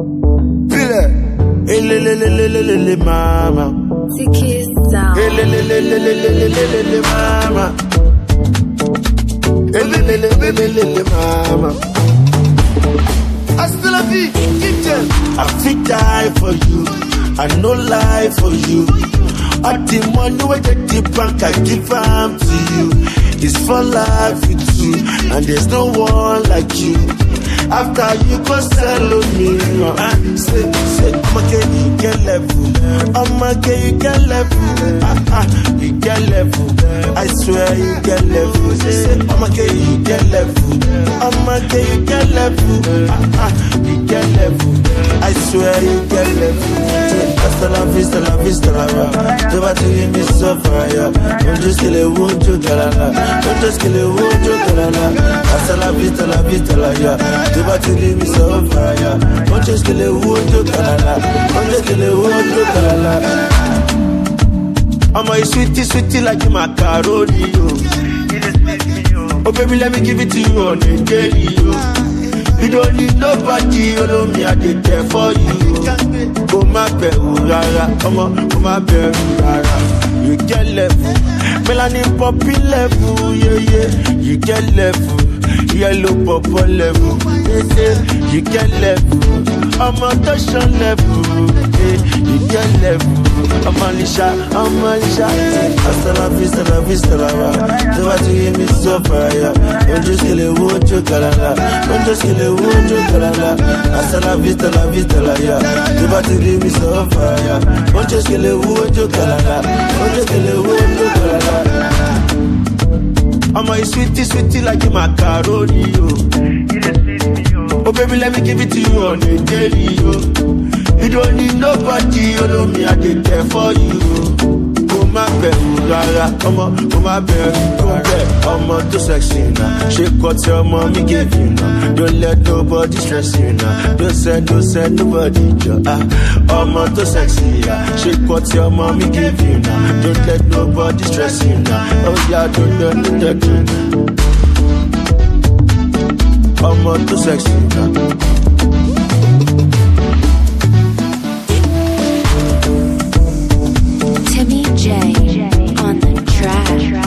Pile. Elelelelelelele mama. Tiki sound. Elelelelelelelele mama. Elelelelelelele mama. Hasta la vie, kitchen. I fit die for you. I no lie for you. All the money we get the bank, I give am to you. It's for life with you, and there's no one like you. After you go sell me, say, I'ma get you get level. I'ma get you get level. You get level. I swear you get level. Say, I'ma get you get level. I'ma get you get level. You get level. I swear you get level. Hasta la vista, la vista, la va. Tu vas te give me so fire. Don't just kill it, won't you, galala. Don't just kill it, won't you, galala. Hasta la vista, la ya. Tu vas te give me so fire. Don't just kill it, won't you, galala. Don't just kill it, won't you, galala. I'm a sweetie like macaroni, yo. Oh baby, let me give it to you on the daily, yo. You don't need nobody, you know me, I did there for you. Oh my baby, come my baby, you get level. Melanin poppy level, yeah. You get level. Yellow purple level, you get level. I'm on touchdown level, you get level. I'm Alicia. Hasta la vista, la va. They want to give me so fire. Don't just kill it, won't you, galala. Don't just kill it, won't you, galala. Hasta la vista, la ya. They want to give me so fire. Don't just kill it, won't you, galala. Don't just kill it, won't you, galala. I'm a sweetie like macaroni, yo. Oh baby, let me give it to you on the daily, yo. You don't need nobody, you know me, I did there for you. Oh my baby, come my baby, I'm too sexy now. Shake what your mommy gave you now. Don't let nobody stress you now. Don't send nobody, I'm too sexy, yeah. Shake what your mommy gave you now. Don't let nobody stress you now. Oh yeah, don't let you now. I'm too sexy now. Timmy J on the track.